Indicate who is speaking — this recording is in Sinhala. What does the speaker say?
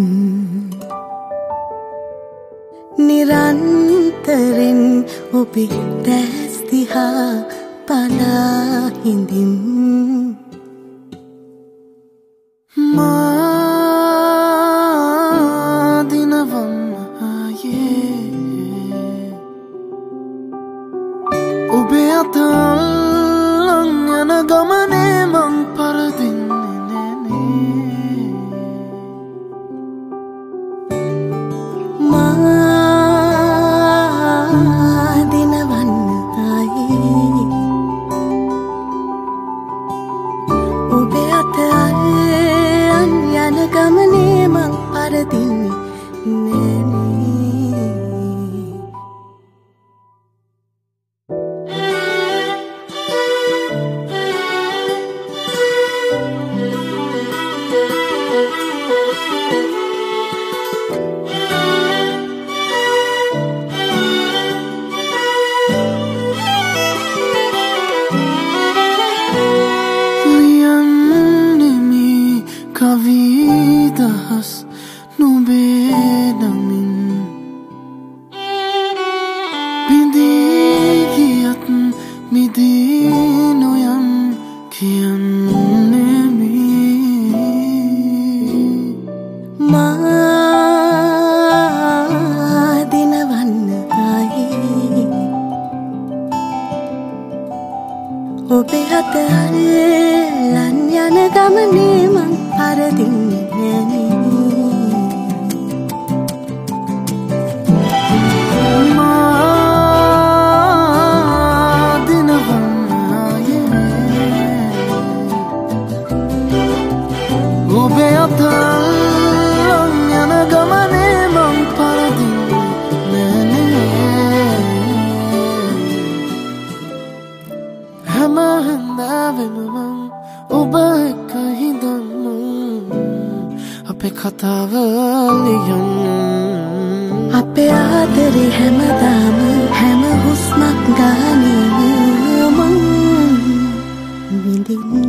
Speaker 1: නිරන්තරෙන් ඔබේ දැස් දිහා බලා හිඳින්
Speaker 2: මා දිනවම් ආයේ ඔබේ අත අල්ලන් යන ගමනේ මං පරදින්නේ නෑනේ
Speaker 1: මා දිනවන්න ආයේ ඔබේ අත අල්ලන් යන ගමනේ මං පරදින්නේ නෑනේ
Speaker 2: කවිදහස් නුඹේ නමින් බිඳී ගියත් මිදී නොයම් කියන්නෙමි
Speaker 1: මා දිනවන්න ආයේ ඔබේ අත අල්ලන් යන ගමනේ මං පරදින්නේ නෑනේ
Speaker 2: මා දිනවම් ආයේ ඔබේ අත අල්ලන් යන ගමනේ මං පරදින්නේ නෑනේ හැම හැන්දෑවෙම මං ඔබ එක්ක හිඳන් අපේ කතාව ලියන්න
Speaker 1: අපේ ආදරේ හැමදාම හැම හුස්මක් ගානේ මං විඳින්න